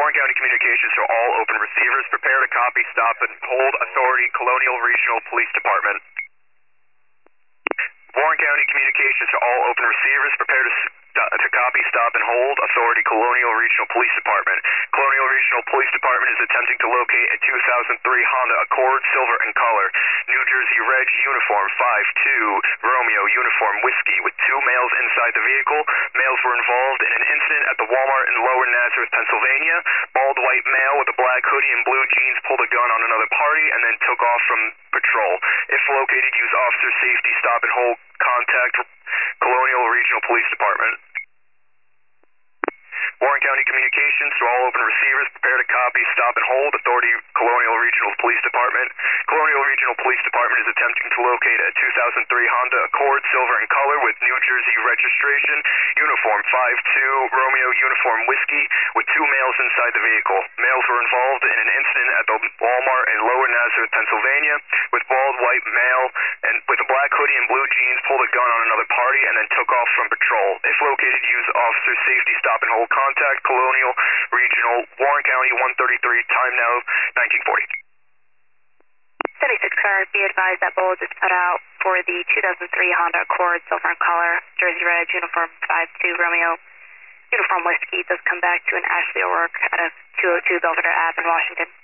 Warren County Communications to all open receivers. Prepare to copy, stop, and hold. Authority, Colonial Regional Police Department. Warren County Communications to all open receivers. Prepare to copy, stop, and hold. Authority, Colonial Regional Police Department. Colonial Regional Police Department is attempting to locate a 2003 Honda Accord, silver in color, New Jersey Reg uniform 52 Romeo uniform whiskey with two males inside the vehicle. Males were involved in an incident at the Walmart in Lower Nazareth, Pennsylvania. Bald white male with a black hoodie and blue jeans pulled a gun on another party and then took off from patrol. If located, use officer safety stop and hold. Contact Colonial Regional Police Department. Warren County Communications to all open receivers. Prepare to copy, stop, and hold. Authority, Colonial Regional Police Department. Colonial Regional Police Department is attempting to locate a 2003 Honda Accord, silver in color, with New Jersey registration, uniform 52 Romeo uniform whiskey, with two males inside the vehicle. Males were involved in an incident at the Walmart in Lower Nazareth, Pennsylvania, with bald white male and with a black hoodie and blue jeans pulled a gun on another party and then took off from patrol. If located, use officer safety stop and hold. Contact Colonial Regional, Warren County 133, time now 1940. 76 car, be advised that bulge is put out for the 2003 Honda Accord, silver in color, Jersey Reg, uniform 52 Romeo, uniform whiskey. Does come back to an Ashley O'Rourke out of 202 Belvedere Ave in Washington.